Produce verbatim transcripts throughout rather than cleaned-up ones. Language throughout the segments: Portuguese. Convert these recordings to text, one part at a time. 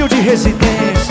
humilde residência.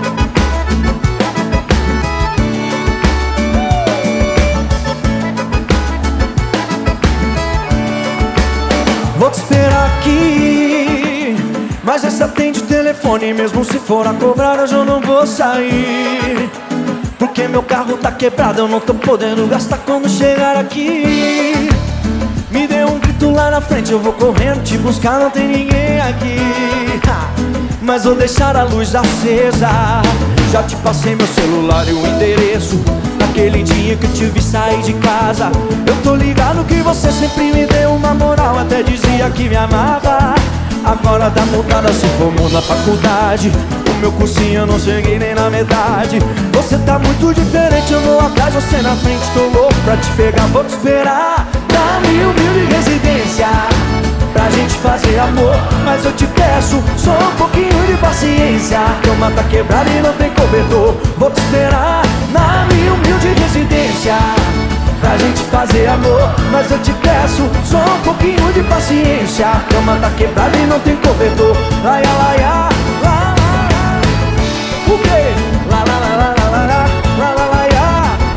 Vou te esperar aqui, mas essa atende o telefone. Mesmo se for a cobrar, hoje eu não vou sair, porque meu carro tá quebrado, eu não tô podendo gastar quando chegar aqui. Me dê um grito lá na frente, eu vou correndo te buscar, não tem ninguém aqui. Mas vou deixar a luz acesa. Já te passei meu celular e o endereço. Naquele dia que eu te vi sair de casa, eu tô ligado que você sempre me deu uma moral, até dizia que me amava. Agora tá mudada, se formou na faculdade. O meu cursinho eu não cheguei nem na metade. Você tá muito diferente, eu vou atrás, você na frente. Tô louco pra te pegar, vou te esperar na minha humilde residência, pra gente fazer amor. Mas eu te peço só um pouquinho de paciência. A cama tá quebrada e não tem cobertor. Vou te esperar na minha humilde residência, pra gente fazer amor. Mas eu te peço só um pouquinho de paciência. A cama tá quebrada e não tem cobertor. Laia, laia, lá, lá, lá. O quê? Lá, lá, lá, lá, lá, lá, lá, lá, laia.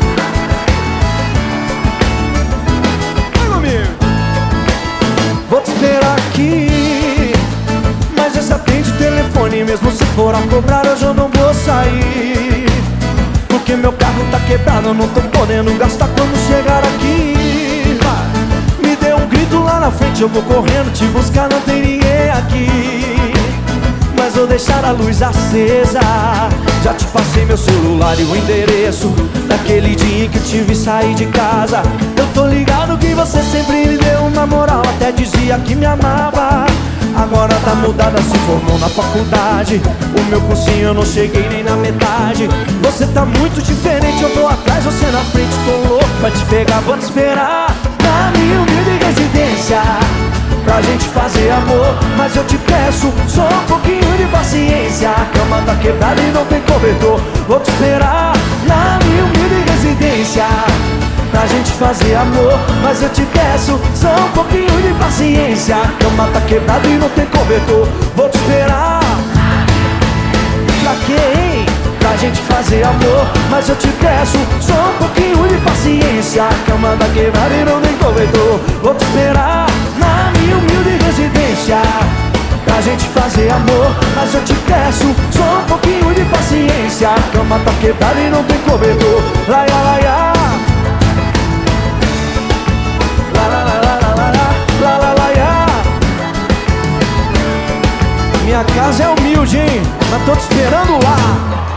Vai comigo. Vou te esperar aqui, mas esse atende o telefone. Mesmo se for a cobrar, hoje eu não vou sair, porque meu carro tá quebrado, eu não tô podendo gastar quando chegar aqui. Me dê um grito lá na frente, eu vou correndo te buscar, não tem ninguém aqui. Mas vou deixar a luz acesa. Já te passei meu celular e o endereço. Naquele dia em que eu te vi sair de casa, eu tô ligado que você sempre me deu uma moral, até dizia que me amava. Agora tá mudada, se formou na faculdade. O meu cursinho eu não cheguei nem na metade. Você tá muito diferente, eu tô atrás, você na frente. Tô louco pra te pegar, vou te esperar na minha humilde residência, pra gente fazer amor. Mas eu te peço só um pouquinho de paciência. A cama tá quebrada e não tem cobertor. Vou te esperar na minha humilde residência, pra gente fazer amor. Mas eu te peço só um pouquinho de paciência. A cama tá quebrada e não tem cobertor. Vou te esperar. Pra quê, hein? Pra gente fazer amor. Mas eu te peço só um pouquinho de paciência. A cama tá quebrada e não tem cobertor. Vou te esperar na minha humilde residência, pra gente fazer amor. Mas eu te peço só um pouquinho de paciência. A cama tá quebrada e não tem cobertor. Laia, laia. Minha casa é humilde, hein? Mas tô te esperando lá.